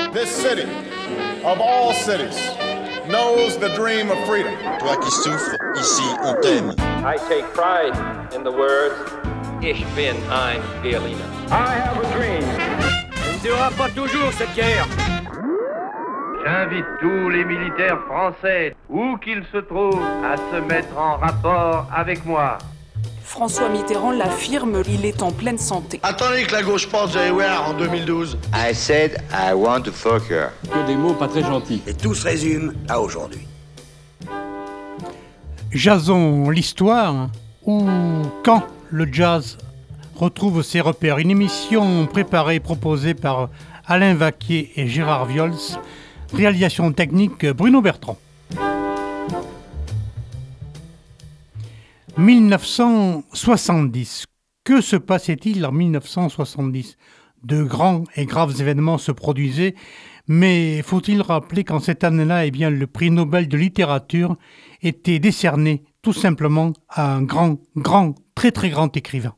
This city, of all cities, knows the dream of freedom. Toi qui souffres, ici on t'aime. I take pride in the words, Ich bin ein Berliner. I have a dream. On ne durera pas toujours cette guerre. J'invite tous les militaires français, où qu'ils se trouvent, à se mettre en rapport avec moi. François Mitterrand l'affirme, il est en pleine santé. Attendez que la gauche pense en 2012. I said I want to fuck her. Que des mots pas très gentils. Et tout se résume à aujourd'hui. Jason, l'histoire, ou quand le jazz retrouve ses repères. Une émission préparée et proposée par Alain Vaquier et Gérard Viols. Réalisation technique Bruno Bertrand. 1970. Que se passait-il en 1970 ? De grands et graves événements se produisaient, mais faut-il rappeler qu'en cette année-là, le prix Nobel de littérature était décerné tout simplement à un très très grand écrivain.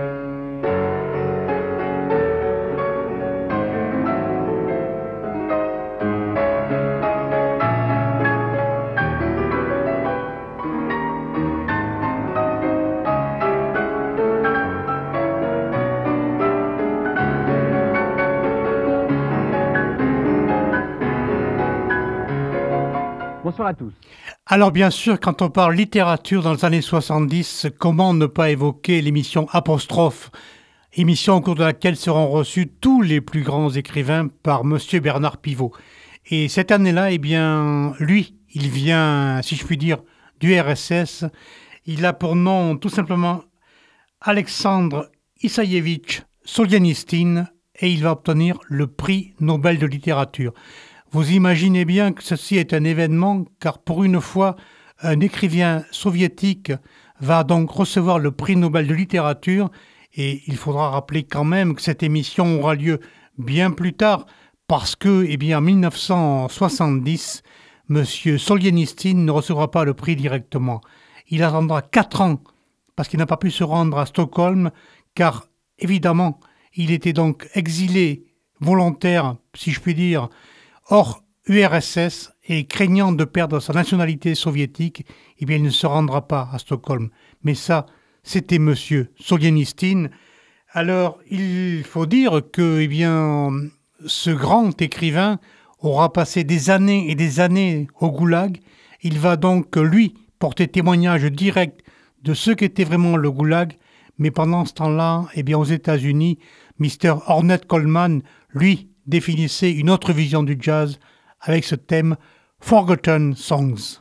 Bonsoir à tous. Alors bien sûr, quand on parle littérature dans les années 70, comment ne pas évoquer l'émission Apostrophe, émission au cours de laquelle seront reçus tous les plus grands écrivains par Monsieur Bernard Pivot. Et cette année-là, lui, il vient, si je puis dire, du RSS. Il a pour nom tout simplement Alexandre Issayevitch Solzhenitsyn et il va obtenir le prix Nobel de littérature. Vous imaginez bien que ceci est un événement, car pour une fois, un écrivain soviétique va donc recevoir le prix Nobel de littérature, et il faudra rappeler quand même que cette émission aura lieu bien plus tard, parce que, en 1970, M. Solzhenitsyn ne recevra pas le prix directement. Il attendra 4 ans, parce qu'il n'a pas pu se rendre à Stockholm, car, évidemment, il était donc exilé, volontaire, si je puis dire, hors URSS, et craignant de perdre sa nationalité soviétique, il ne se rendra pas à Stockholm. Mais ça, c'était M. Solzhenitsyn. Alors, il faut dire que ce grand écrivain aura passé des années et des années au goulag. Il va donc, lui, porter témoignage direct de ce qu'était vraiment le goulag. Mais pendant ce temps-là, aux États-Unis, Mr. Ornette Coleman, lui, définissait une autre vision du jazz avec ce thème Forgotten Songs.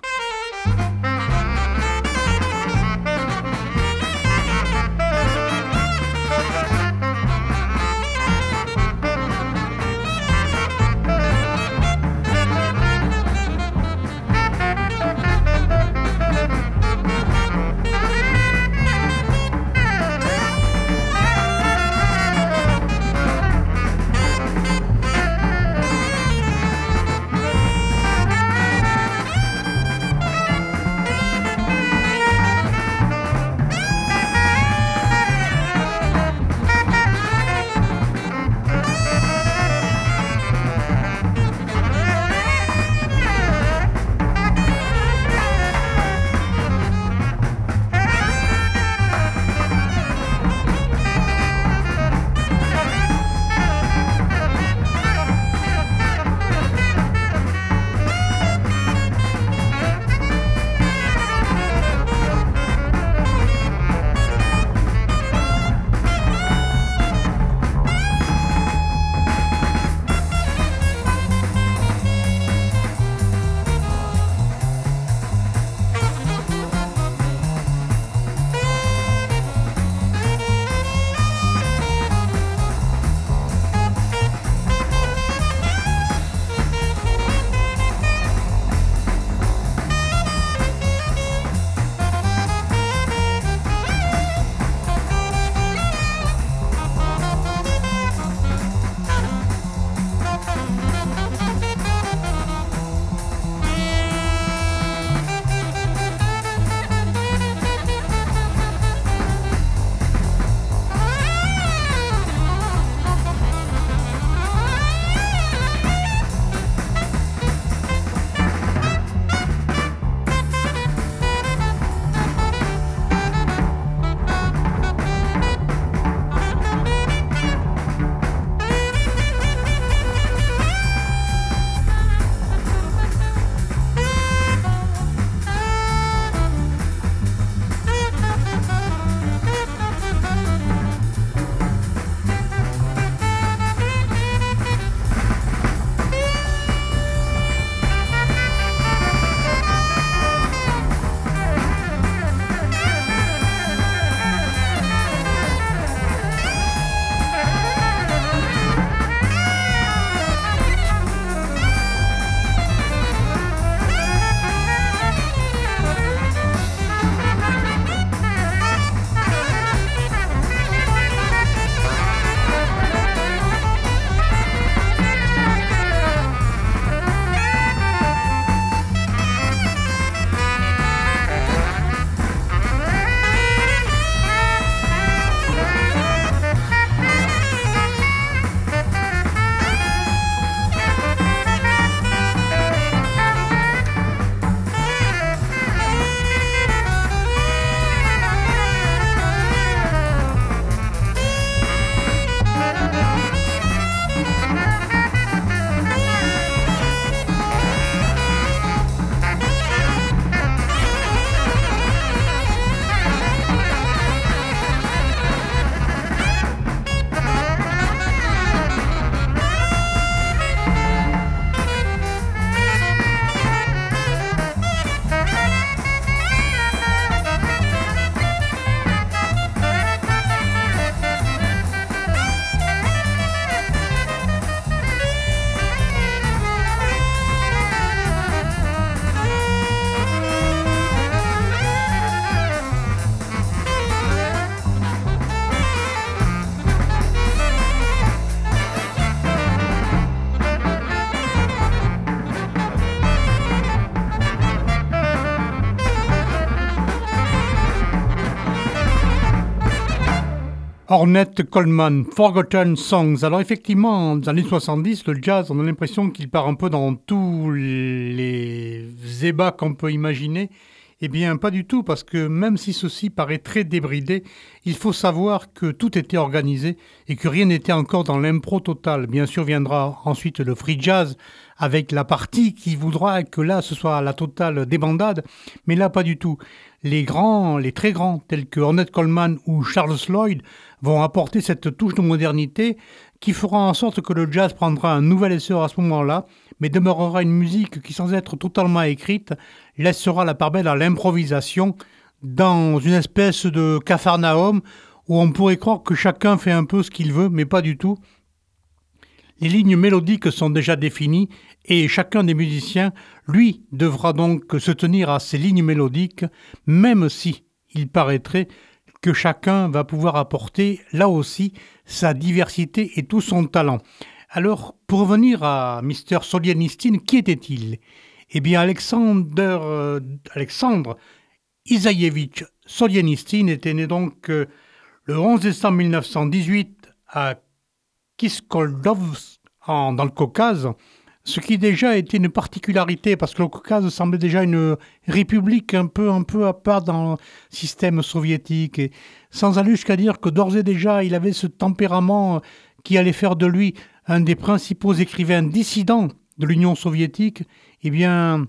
Ornette Coleman, Forgotten Songs. Alors effectivement, dans les années 70, le jazz, on a l'impression qu'il part un peu dans tous les ébats qu'on peut imaginer. Eh bien, pas du tout, parce que même si ceci paraît très débridé, il faut savoir que tout était organisé et que rien n'était encore dans l'impro total. Bien sûr, viendra ensuite le free jazz avec la partie qui voudra que là, ce soit la totale débandade, mais là, pas du tout. Les grands, les très grands, tels que Ornette Coleman ou Charles Lloyd, vont apporter cette touche de modernité qui fera en sorte que le jazz prendra un nouvel essor à ce moment-là, mais demeurera une musique qui, sans être totalement écrite, laissera la part belle à l'improvisation dans une espèce de capharnaüm où on pourrait croire que chacun fait un peu ce qu'il veut, mais pas du tout. Les lignes mélodiques sont déjà définies et chacun des musiciens, lui, devra donc se tenir à ces lignes mélodiques, même si il paraîtrait que chacun va pouvoir apporter, là aussi, sa diversité et tout son talent. Alors, pour revenir à Mr. Solzhenitsyn, qui était-il ? Eh bien, Alexandre Isaïevitch Solzhenitsyn était né donc le 11 décembre 1918 à Kiskoldovsk, dans le Caucase, ce qui déjà était une particularité, parce que le Caucase semblait déjà une république un peu à part dans le système soviétique, et sans aller jusqu'à dire que d'ores et déjà, il avait ce tempérament qui allait faire de lui un des principaux écrivains dissidents de l'Union soviétique. Eh bien,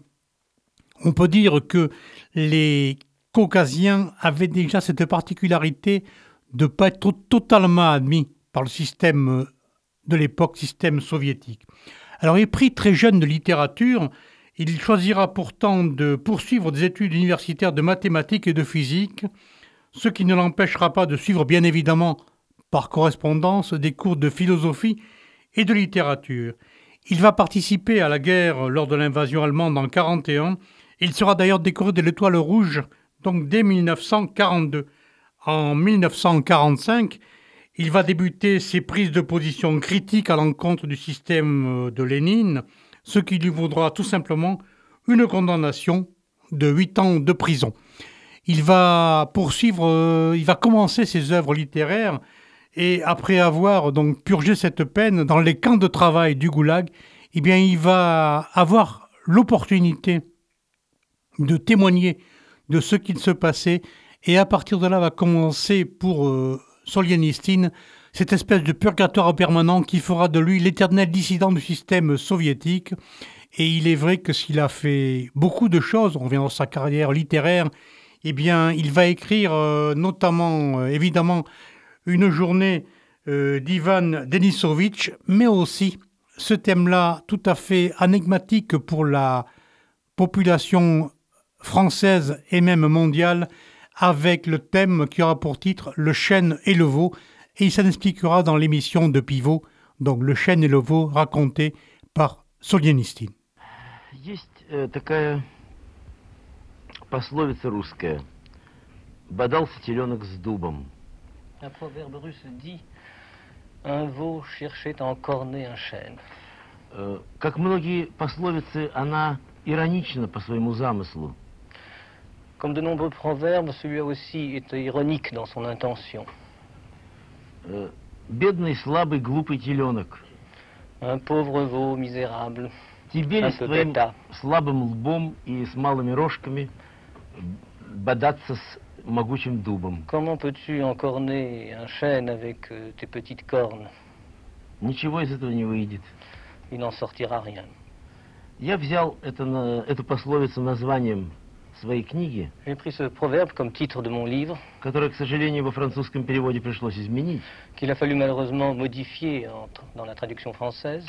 on peut dire que les Caucasiens avaient déjà cette particularité de ne pas être totalement admis par le système de l'époque, système soviétique. Alors, épris très jeune de littérature, il choisira pourtant de poursuivre des études universitaires de mathématiques et de physique, ce qui ne l'empêchera pas de suivre bien évidemment par correspondance des cours de philosophie et de littérature. Il va participer à la guerre lors de l'invasion allemande en 1941. Il sera d'ailleurs décoré de l'Étoile rouge, donc dès 1942. En 1945, il va débuter ses prises de position critiques à l'encontre du système de Lénine, ce qui lui vaudra tout simplement une condamnation de 8 ans de prison. Il va commencer ses œuvres littéraires et après avoir donc purgé cette peine dans les camps de travail du Goulag, eh bien il va avoir l'opportunité de témoigner de ce qu'il se passait et à partir de là va commencer pour Solzhenitsyn cette espèce de purgatoire permanent qui fera de lui l'éternel dissident du système soviétique. Et il est vrai que s'il a fait beaucoup de choses, on revient dans sa carrière littéraire, eh bien il va écrire notamment évidemment une journée d'Ivan Denisovitch, mais aussi ce thème-là tout à fait énigmatique pour la population française et même mondiale, avec le thème qui aura pour titre Le chêne et le veau, et il s'en expliquera dans l'émission de Pivot, donc Le chêne et le veau raconté par Solzhenitsyn. Есть такая пословица русская: «Бодался теленок с дубом». Un proverbe russe dit un veau cherchait à encorner un chêne. Как многие пословицы, она иронична по своему замыслу. Comme de nombreux proverbes, celui-là aussi est ironique dans son intention. Бедный, слабый, глупый теленок. Un pauvre veau misérable, Тебе un с peu твоим bêta. слабым лбом и с малыми рожками бодаться с могучим дубом. Comment peux-tu encorner un chêne avec tes petites cornes? Ничего из этого не выйдет. Il n'en sortira rien. Я взял эту пословицу названием своей книги, J'ai pris ce proverbe comme titre de mon livre, которое, к сожалению, во французском переводе пришлось изменить. qu'il a fallu malheureusement modifier dans la traduction française,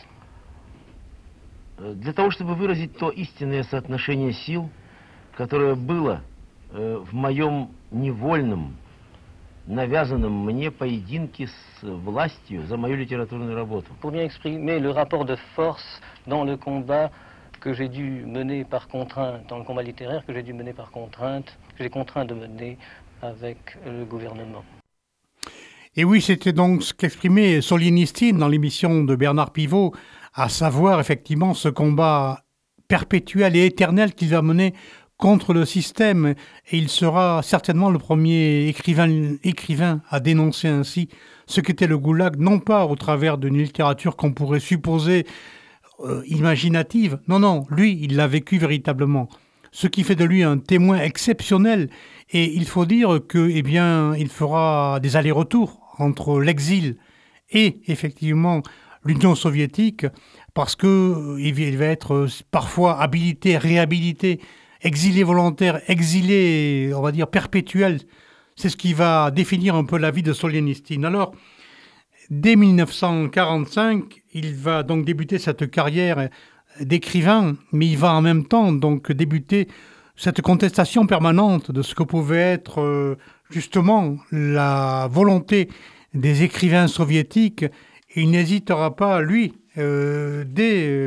Для того, чтобы выразить то истинное соотношение сил, которое было в моем невольном, навязанном мне поединке с властью за мою литературную работу. pour bien exprimer le rapport de force dans le combat que j'ai dû mener par contrainte, dans le combat littéraire que j'ai dû mener par contrainte, que j'ai contraint de mener avec le gouvernement. Et oui, c'était donc ce qu'exprimait Solzhenitsyn dans l'émission de Bernard Pivot, à savoir effectivement ce combat perpétuel et éternel qu'il va mener contre le système et il sera certainement le premier écrivain à dénoncer ainsi ce qu'était le goulag, non pas au travers d'une littérature qu'on pourrait supposer imaginative, non, lui, il l'a vécu véritablement. Ce qui fait de lui un témoin exceptionnel. Et il faut dire que, il fera des allers-retours entre l'exil et effectivement l'Union soviétique, parce que il va être parfois habilité, réhabilité, exilé volontaire, exilé, on va dire, perpétuel. C'est ce qui va définir un peu la vie de Solzhenitsyn. Alors, dès 1945, il va donc débuter cette carrière d'écrivain, mais il va en même temps donc débuter cette contestation permanente de ce que pouvait être justement la volonté des écrivains soviétiques. Et il n'hésitera pas, lui, dès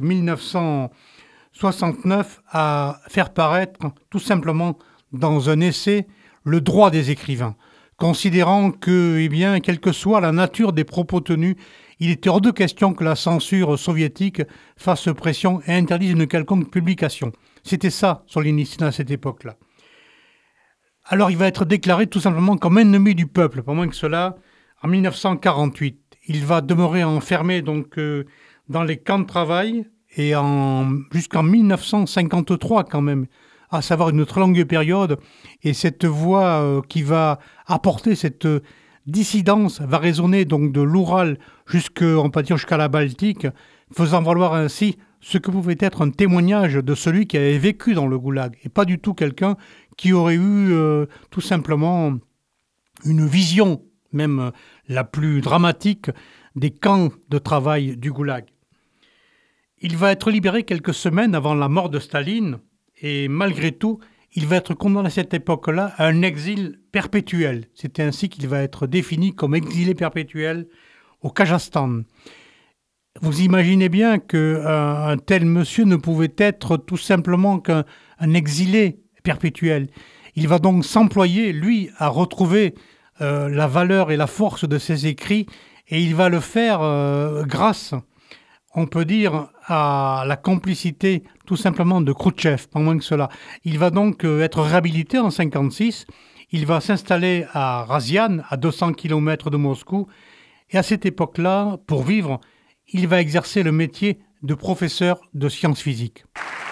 1969, à faire paraître tout simplement dans un essai le droit des écrivains, considérant que, quelle que soit la nature des propos tenus, il était hors de question que la censure soviétique fasse pression et interdise une quelconque publication. C'était ça, Solzhenitsyn, à cette époque-là. Alors, il va être déclaré tout simplement comme ennemi du peuple, pas moins que cela, en 1948. Il va demeurer enfermé donc dans les camps de travail et jusqu'en 1953 quand même, à savoir une très longue période. Et cette voix qui va apporter cette dissidence va résonner donc de l'Oural jusqu'à la Baltique, faisant valoir ainsi ce que pouvait être un témoignage de celui qui avait vécu dans le goulag, et pas du tout quelqu'un qui aurait eu tout simplement une vision, même la plus dramatique, des camps de travail du goulag. Il va être libéré quelques semaines avant la mort de Staline, et malgré tout, il va être condamné à cette époque-là à un exil perpétuel. C'est ainsi qu'il va être défini comme exilé perpétuel au Kazakhstan. Vous imaginez bien qu'un tel monsieur ne pouvait être tout simplement qu'un exilé perpétuel. Il va donc s'employer, lui, à retrouver la valeur et la force de ses écrits, et il va le faire grâce, on peut dire, à la complicité tout simplement de Khrouchtchev, pas moins que cela. Il va donc être réhabilité en 1956, il va s'installer à Razian, à 200 km de Moscou, et à cette époque-là, pour vivre, il va exercer le métier de professeur de sciences physiques.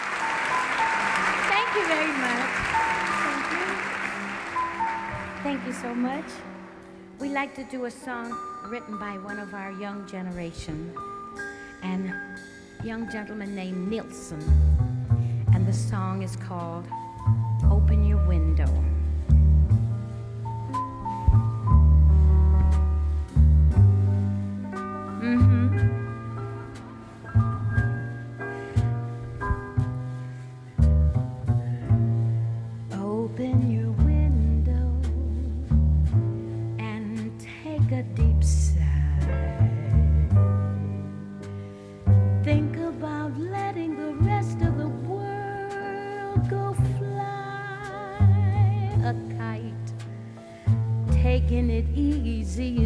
Thank you very much. Thank you so much. We like to do a song written by one of our young generation, and a young gentleman named Nilsson, and the song is called Open Your Window. Open your window and take a deep sigh. Think about letting the rest of the world go fly a kite, taking it easy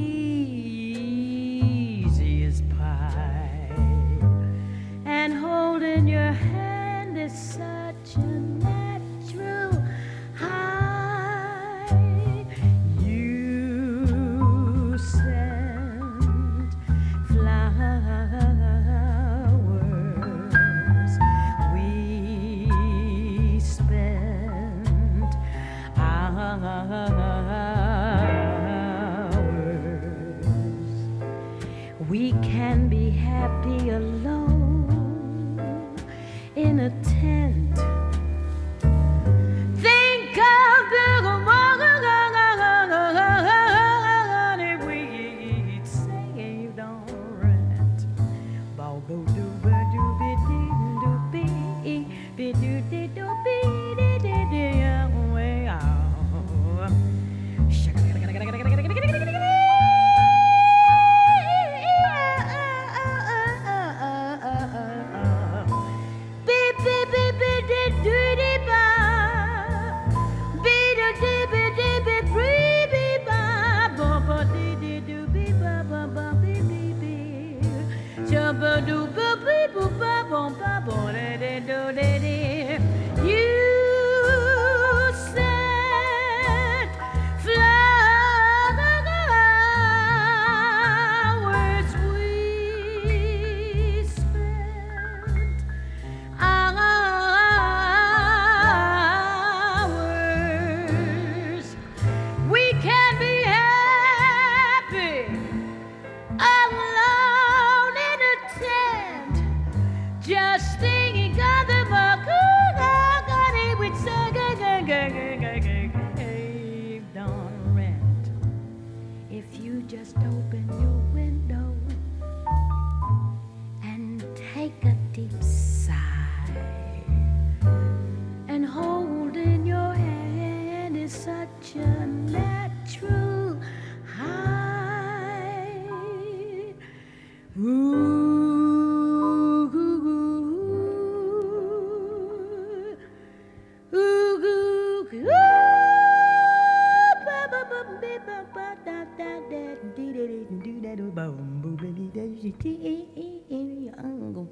as pie, and holding your hand is such a natural high. You send flowers, we spend hours. We can be happy alone in a tent. Think of the money we'd saved on rent. You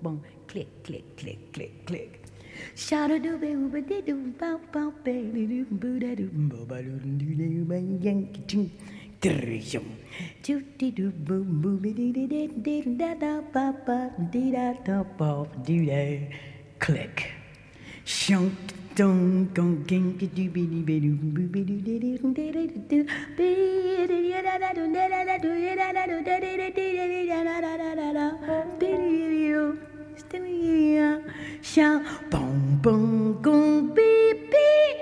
boom, click, click, click, click, click. Shada do be uba de do bow bow baby do boo da do boba do do do ba yankee ching. Do do do boom boom be dee dee dee dee da da ba ba dee da da ba do da click. Shunk dong gong ging do be dee be do boo be do dee dee dee dee do be dee da da do da da do da da do da dee dee dee da da da da da dee dee do. Shout, boom, boom, boom, beep, beep,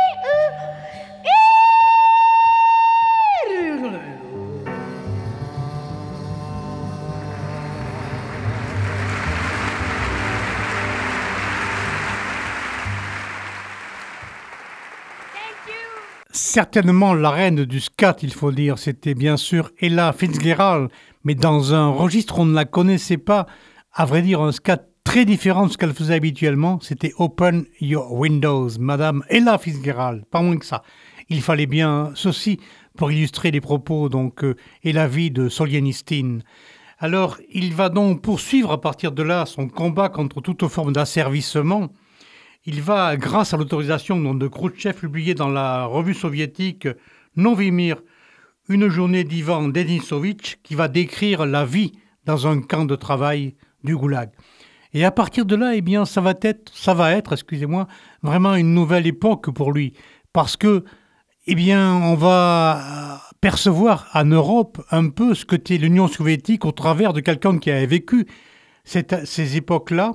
Certainement la reine du scat, il faut dire, c'était bien sûr Ella Fitzgerald, mais dans un registre on ne la connaissait pas. À vrai dire, un scat très différent de ce qu'elle faisait habituellement, c'était Open Your Windows, Madame Ella Fitzgerald, pas moins que ça. Il fallait bien ceci pour illustrer les propos et la vie de Solzhenitsyn. Alors, il va donc poursuivre à partir de là son combat contre toute forme d'asservissement. Il va, grâce à l'autorisation de Khrouchtchev publiée dans la revue soviétique Novy Mir, une journée d'Ivan Denisovitch qui va décrire la vie dans un camp de travail du Goulag. Et à partir de là, eh bien, ça va être, vraiment une nouvelle époque pour lui, parce que, eh bien, on va percevoir en Europe un peu ce que qu'était l'Union soviétique au travers de quelqu'un qui avait vécu ces époques-là.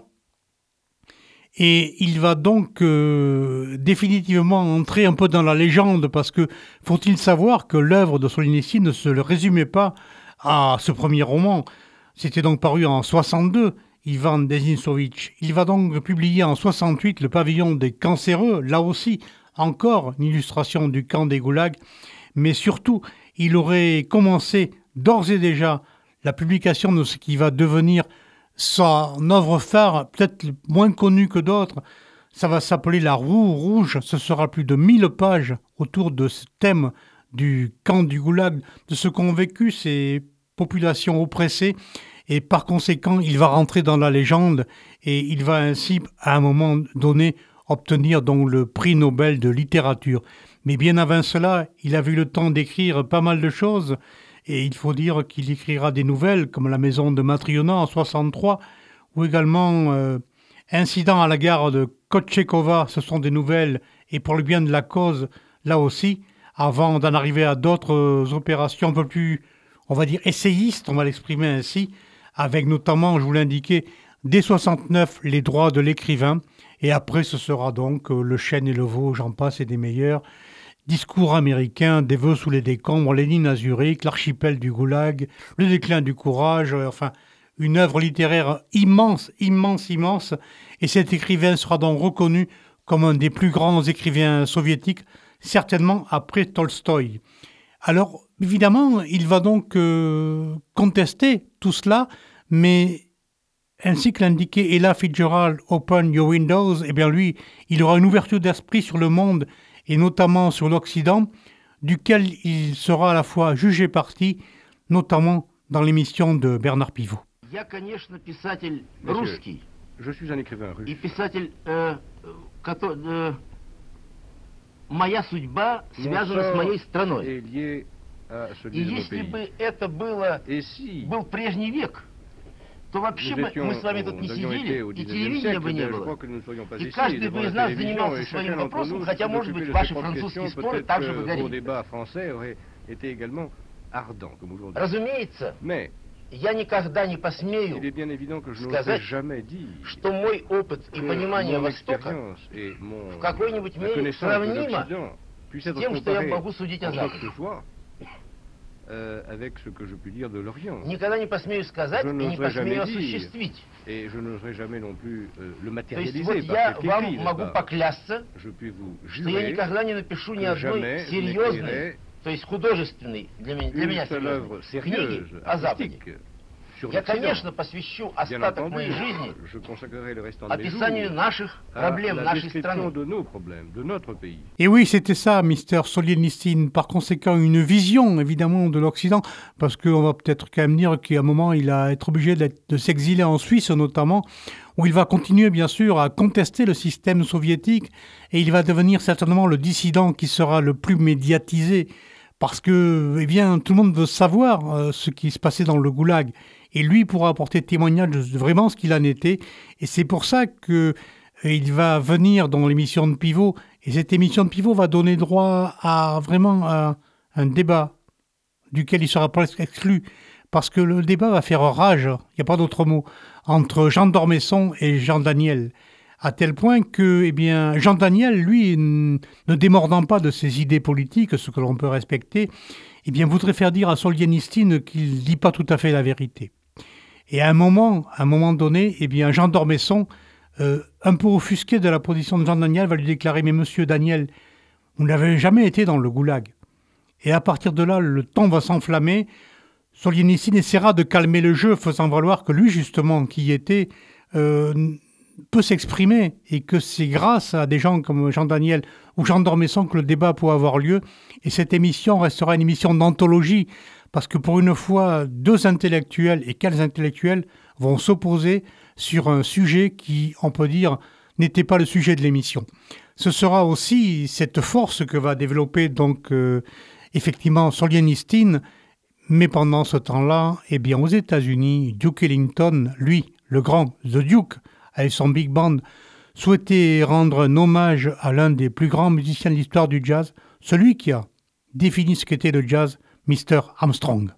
Et il va donc définitivement entrer un peu dans la légende, parce que faut-il savoir que l'œuvre de Solzhenitsyn ne se le résumait pas à ce premier roman. C'était donc paru en 62, Ivan Denisovitch. Il va donc publier en 68 Le Pavillon des cancéreux, là aussi, encore une illustration du camp des goulags, mais surtout, il aurait commencé d'ores et déjà la publication de ce qui va devenir son œuvre phare, peut-être moins connue que d'autres. Ça va s'appeler La Roue Rouge. Ce sera plus de 1000 pages autour de ce thème du camp du goulag, de ce qu'ont vécu ces populations oppressées. Et par conséquent, il va rentrer dans la légende et il va ainsi, à un moment donné, obtenir donc le prix Nobel de littérature. Mais bien avant cela, il a eu le temps d'écrire pas mal de choses. Et il faut dire qu'il écrira des nouvelles comme La Maison de Matriona en 63, ou également Incident à la gare de Kotchekova. Ce sont des nouvelles, et pour le bien de la cause, là aussi, avant d'en arriver à d'autres opérations un peu plus, on va dire, essayistes, on va l'exprimer ainsi, avec notamment, je vous l'indiquais, dès 69, Les droits de l'écrivain, et après ce sera donc Le chêne et le veau, j'en passe et des meilleurs, Discours américain, Des vœux sous les décombres, Lénine à Zurich, L'archipel du goulag, Le déclin du courage, enfin, une œuvre littéraire immense, immense, immense, et cet écrivain sera donc reconnu comme un des plus grands écrivains soviétiques, certainement après Tolstoï. Alors, évidemment, il va donc contester tout cela, mais ainsi que l'indiquait Ella Fitzgerald, Open Your Windows, eh bien lui, il aura une ouverture d'esprit sur le monde, et notamment sur l'Occident, duquel il sera à la fois jugé parti, notamment dans l'émission de Bernard Pivot. Я, конечно, писатель русский. Je suis un écrivain russe. И писатель, моя судьба связана с моей страной. И если бы это был прежний век, то вообще мы с вами тут не сидели, и телевидения бы не было. И каждый бы из нас занимался своим вопросом, хотя, может быть, ваши французские споры также бы горели. Разумеется, я никогда не посмею сказать, что мой опыт и понимание Востока в какой-нибудь мере сравнимо с тем, что я могу судить о Западе. Avec ce que je puis dire de l'Orient. Никогда не посмею сказать и не посмею осуществить. Et je n'oserai jamais non plus le matérialiser. То есть вот я вам могу поклясться, что я никогда не напишу ни одной серьезной, то есть художественной для меня серьезной книги о Западе. Я, конечно, посвящу остаток моей жизни описанию наших проблем, нашей страны. Et oui, c'était ça, Mister Solzhenitsyn. Par conséquent, une vision, évidemment, de l'Occident, parce qu'on va peut-être quand même dire qu'à un moment, il va être obligé de s'exiler en Suisse, notamment, où il va continuer, bien sûr, à contester le système soviétique, et il va devenir certainement le dissident qui sera le plus médiatisé, parce que, eh bien, tout le monde veut savoir ce qui se passait dans le goulag. Et lui pourra apporter témoignage de vraiment ce qu'il en était. Et c'est pour ça qu'il va venir dans l'émission de Pivot. Et cette émission de Pivot va donner droit à vraiment un débat duquel il sera presque exclu. Parce que le débat va faire rage, il n'y a pas d'autre mot, entre Jean d'Ormesson et Jean Daniel. À tel point que, eh bien, Jean Daniel, lui, ne démordant pas de ses idées politiques, ce que l'on peut respecter, eh bien, voudrait faire dire à Solzhenitsyn qu'il ne dit pas tout à fait la vérité. Et à un moment donné, eh bien, Jean d'Ormesson, un peu offusqué de la position de Jean Daniel, va lui déclarer « Mais monsieur Daniel, vous n'avez jamais été dans le goulag. » Et à partir de là, le ton va s'enflammer. Solzhenitsyn essaiera de calmer le jeu, faisant valoir que lui, justement, qui y était, peut s'exprimer, et que c'est grâce à des gens comme Jean Daniel ou Jean d'Ormesson que le débat peut avoir lieu. Et cette émission restera une émission d'anthologie, parce que pour une fois, deux intellectuels, et quels intellectuels, vont s'opposer sur un sujet qui, on peut dire, n'était pas le sujet de l'émission. Ce sera aussi cette force que va développer donc effectivement Solzhenitsyn, mais pendant ce temps-là, eh bien aux États-Unis, Duke Ellington, lui, le grand, The Duke, avec son big band, souhaitait rendre un hommage à l'un des plus grands musiciens de l'histoire du jazz, celui qui a défini ce qu'était le jazz, Mr. Armstrong.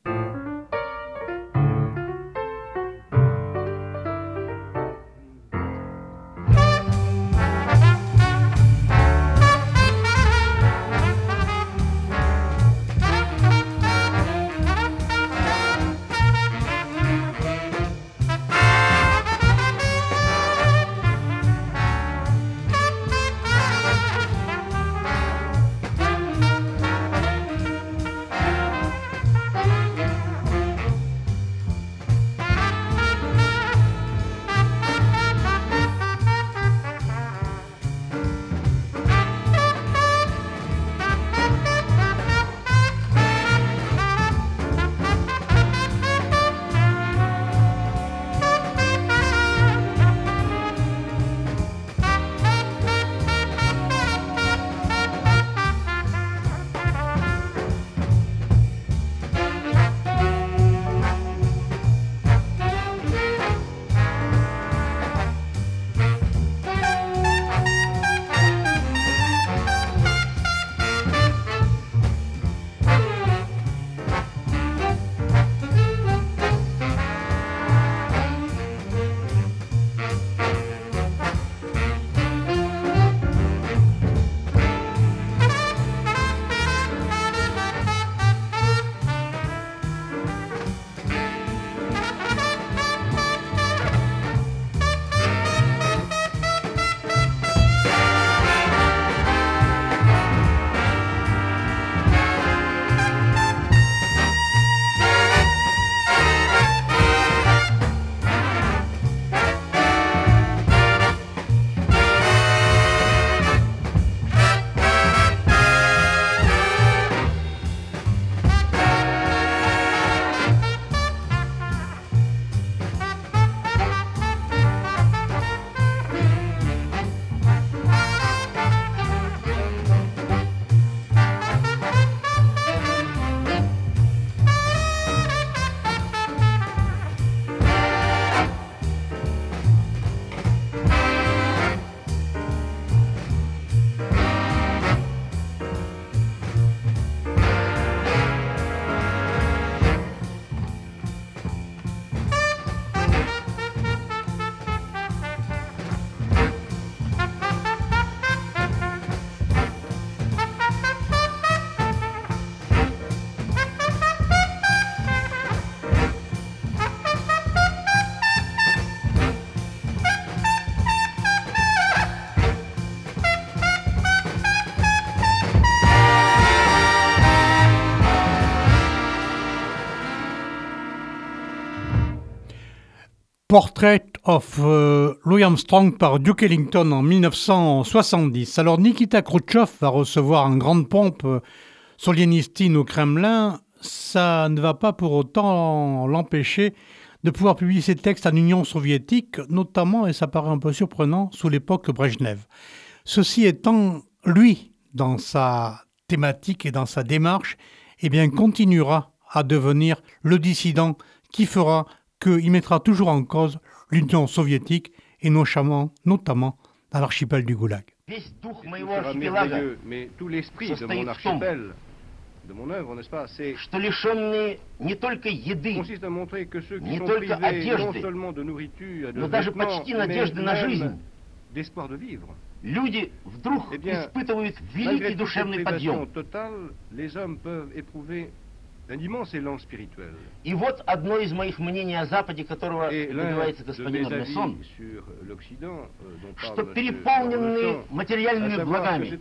Portrait of Louis Armstrong par Duke Ellington en 1970. Alors Nikita Khrouchtchev va recevoir en grande pompe Solzhenitsyn au Kremlin. Ça ne va pas pour autant l'empêcher de pouvoir publier ses textes en Union soviétique, notamment, et ça paraît un peu surprenant, sous l'époque de Brejnev. Ceci étant, lui, dans sa thématique et dans sa démarche, eh bien, continuera à devenir le dissident qui fera qu'il mettra toujours en cause l'Union soviétique et notamment dans l'archipel du Goulag. Merveilleux, mais tout l'esprit de mon archipel, de mon œuvre, n'est-ce pas, c'est consiste à montrer que ceux qui sont privés non seulement de nourriture, de vêtements, mais même d'espoir de vivre, eh bien, malgré toute cette privation totale, les hommes peuvent éprouver un immense élan spirituel. И вот одно из моих мнений о Западе, которого добивается господин Армесон, что переполненные материальными благами,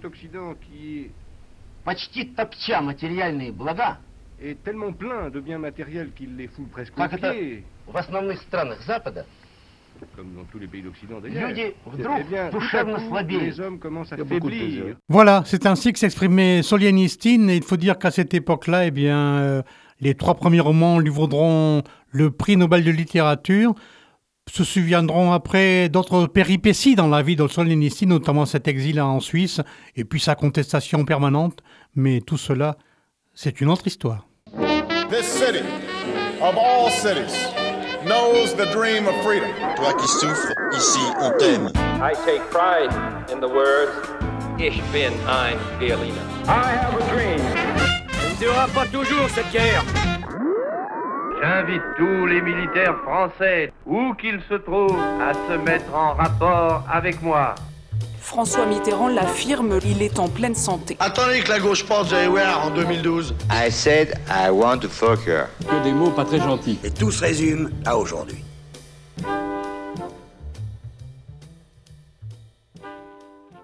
почти топча материальные блага, est tellement plein de biens matériels qu'il les fout presque aux как это pieds, в основных странах Запада, comme dans tous les pays d'Occident d'ailleurs, люди eh вдруг bien, tout à душевно coup, слабеют. les hommes commencent à faiblir. Voilà, c'est ainsi que s'exprimait Solzhenitsyn, et il faut dire qu'à cette époque-là, eh bien, les 3 premiers romans lui vaudront le prix Nobel de littérature. Se souviendront après d'autres péripéties dans la vie de Solzhenitsyn, notamment cet exil en Suisse, et puis sa contestation permanente. Mais tout cela, c'est une autre histoire. This city, of all cities, knows the dream of freedom. Toi qui souffres, ici on t'aime. I take pride in the words Ich bin ein Berliner. I have a dream. On ne durera pas toujours cette guerre. J'invite tous les militaires français, où qu'ils se trouvent, à se mettre en rapport avec moi. François Mitterrand l'affirme, il est en pleine santé. Attendez que la gauche parte, vous allez voir, en 2012. I said I want to fuck her. Que des mots pas très gentils. Et tout se résume à aujourd'hui.